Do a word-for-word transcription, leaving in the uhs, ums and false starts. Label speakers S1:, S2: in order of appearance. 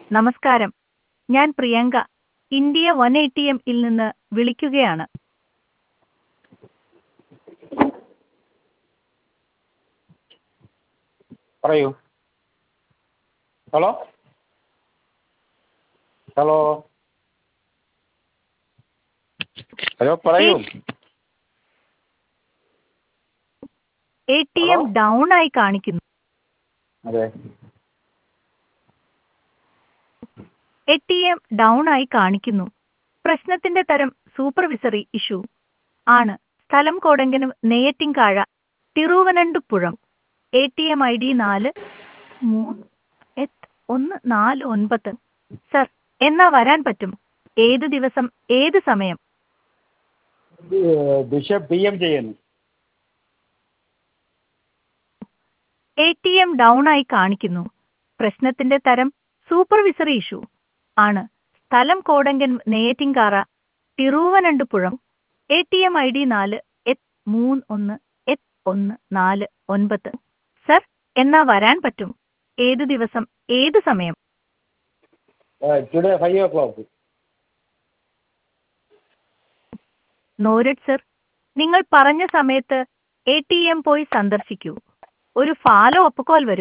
S1: നമസ്കാരം, ഞാൻ Priyanka, India one eighty M ഇൽ നിന്ന് വിളിക്കുകയാണ്.
S2: പറയൂ. ഹലോ ഹലോ ഹലോ പറയൂ.
S1: A T
S2: hello
S1: M down ആയി കാണിക്കുന്നു.
S2: അതെ.
S1: എ ടി എം ഡൗൺ ആയി കാണിക്കുന്നു. പ്രശ്നത്തിന്റെ തരം സൂപ്പർവിസറി ഇഷ്യൂ ആണ്. സ്ഥലം കോടങ്കനും Neyyattinkara, Thiruvananthapuram. A T M I D നാല് മൂന്ന് എട്ട് ഒന്ന് നാല് ഒൻപത്. സർ, എന്നാ വരാൻ പറ്റും? ഏത് ദിവസം, ഏത് സമയം?
S2: ബിഷപ്പ് പി എം ചെയ്യുന്നു.
S1: എ ടി എം ഡൗൺ ആയി കാണിക്കുന്നു. പ്രശ്നത്തിന്റെ തരം സൂപ്പർവിസറി ഇഷ്യൂ ആണ്. സ്ഥലം കോടങ്കൻ Neyyattinkara, Thiruvananthapuram. A T M I D നാല് എട്ട് മൂന്ന് ഒന്ന് എട്ട് ഒന്ന് നാല് ഒൻപത്. സർ, എന്നാ വരാൻ പറ്റും? ഏത് ദിവസം, ഏത് സമയം?
S2: Today five o'clock.
S1: Noted sir, നിങ്ങൾ പറഞ്ഞ സമയത്ത് എ ടി എം പോയി സന്ദർശിക്കൂ. ഒരു ഫാലോ അപ്പ് കോൾ വരും.